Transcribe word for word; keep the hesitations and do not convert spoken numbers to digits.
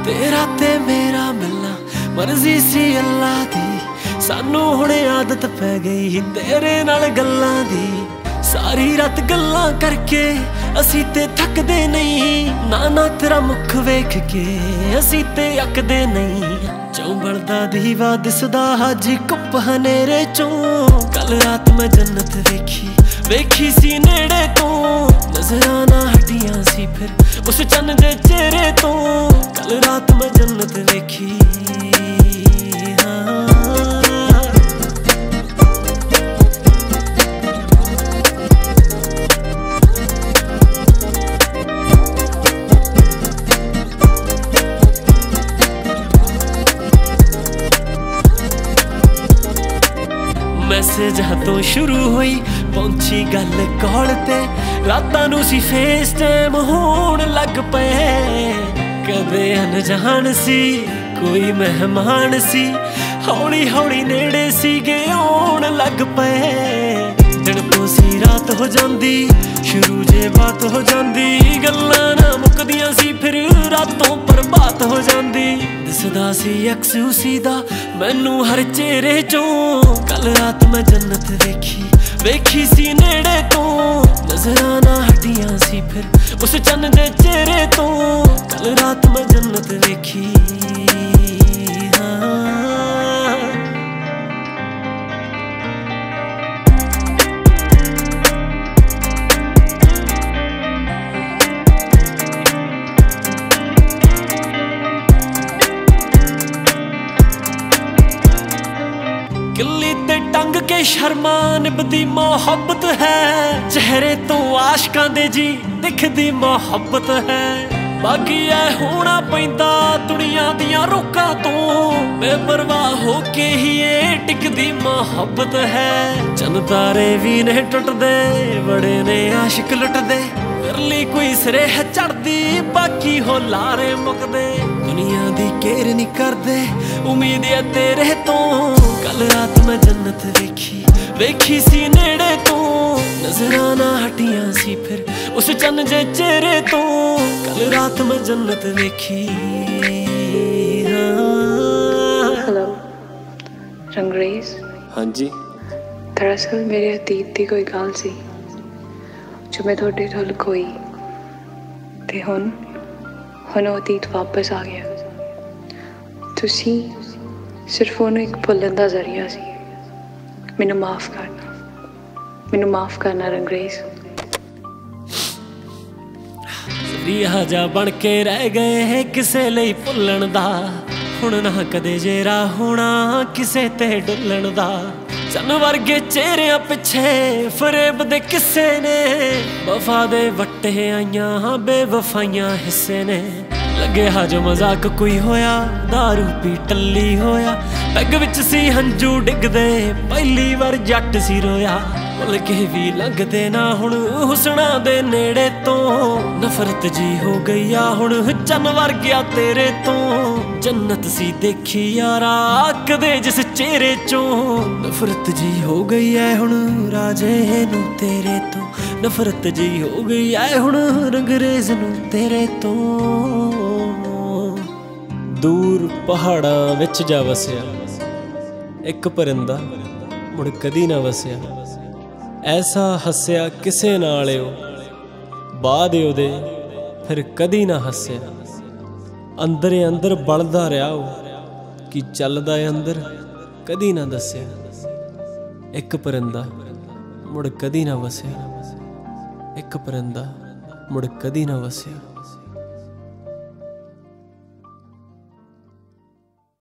तेरा ते मेरा मिलना मर्जी सी अल्लाह दी, सानू हुणे आदत पै गई तेरे नाल गल्लां दी। सारी रात गल्लां करके असी ते थकदे नहीं, ना ना तेरा मुख वेख के असी ते अकदे नहीं। चौंबलदा दीवा दिसदा हाजी कुप हनेरे चों, कल रात मैं जन्नत वेखी वेखी सी नेड़े तो, नजरां ना हटियां सी फिर उस चन्न दे चेहरे तो। कल रात मैं जन्नत वेखी हाँ। मैसेज हथों शुरू हुई पहुंची गल कॉल ते, रातां नूं सी फेस टाइम होण लग पे। कदे अनजान सी कोई मेहमान सी, हौली हौली नेड़े सी गे आउण लग पे। दिन तो सी रात हो जांदी शुरू जे बात हो जांदी, गल्लां ना मुकदियां सी फिर रातों पर बात हो जांदी। दिसदा सी अक्स उसी दा मैनू हर चेहरे चों, कल रात मैं जन्नत वेखी वेखी सी नेड़े तो। नजरां ना हटियां सी फिर उस चन्न दे चेहरे तो, कल रात मैं जन्नत वेखी हाँ। किल्ली ते टंग के शर्मा निभदी मोहब्बत है, चेहरे तो आशकां दे जी दिखदी मोहब्बत है। बाकी ऐ होना पैंदा दुनिया दियां रोकां तो, बेपरवाह होके ही ये टिकदी मोहब्बत है। चंद तारे भी ने टुटदे बड़े ने आशिक लुटदे, करली कोई सिरे है चढ़दी बाकी हो लारे मुकदे। दुनिया दी केर नहीं करदे उम्मीद है तेरे तो, कल रात मैं जन्नत वेखी वेखी सी नेड़े तो। नजरां ना हटियां सी फिर उस चन्न जे चेहरे तो, कल रात मैं जन्नत वेखी हाँ। हेलो रंगरेज। हाँ जी। दरअसल मेरे अतीत की कोई गल सी जो मैं थोड़े तो लुकोई, ते हुण हुण वो अतीत वापस आ गया। तुसी सिर्फ उन्हें एक भुलन दा जरिया सी। मैनू माफ करना, मैनू माफ करना रंगरेज। जरिया जा बन के रह गए है किसे लई भुलन दा, हुण ना कदे जेरा होना किसे ते डुलन दा। चन्न वर्गे चेहरियां पिछे फरेब दे किस्से ने, वफा दे वट्टे आइयां बेवफाइयां हिस्से ने। लगे हा जो मजाक कोई होया दारू पी टल्ली होया, पैग विच सी हंजू डिगदे पहली बार जट सी रोया। भुल के भी लंघदे ना हुण हुसना दे नेड़े तो, नफरत जी हो गई आ हुण चन्न वर्गिया तेरे तो। जन्नत सी देखी यारा कदे जिस चेहरे चों, नफरत जी हो गई है हुण राजे नू तेरे तो। नफरत जी हो गई है हुण रंगरेज नू तेरे तो। दूर पहाड़ां विच जा वसिया एक परिंदा मुड़ कदी ना वसिया। ऐसा हस्या किसे नाल ओ बाद ओदे फिर कदी ना हस्या। अंदरे अंदर बलदा रहा ओ कि चलदा अंदर कदी ना दस्या। एक परिंदा मुड़ कदी ना वसिया, एक परिंदा मुड़ कदी ना वसिया।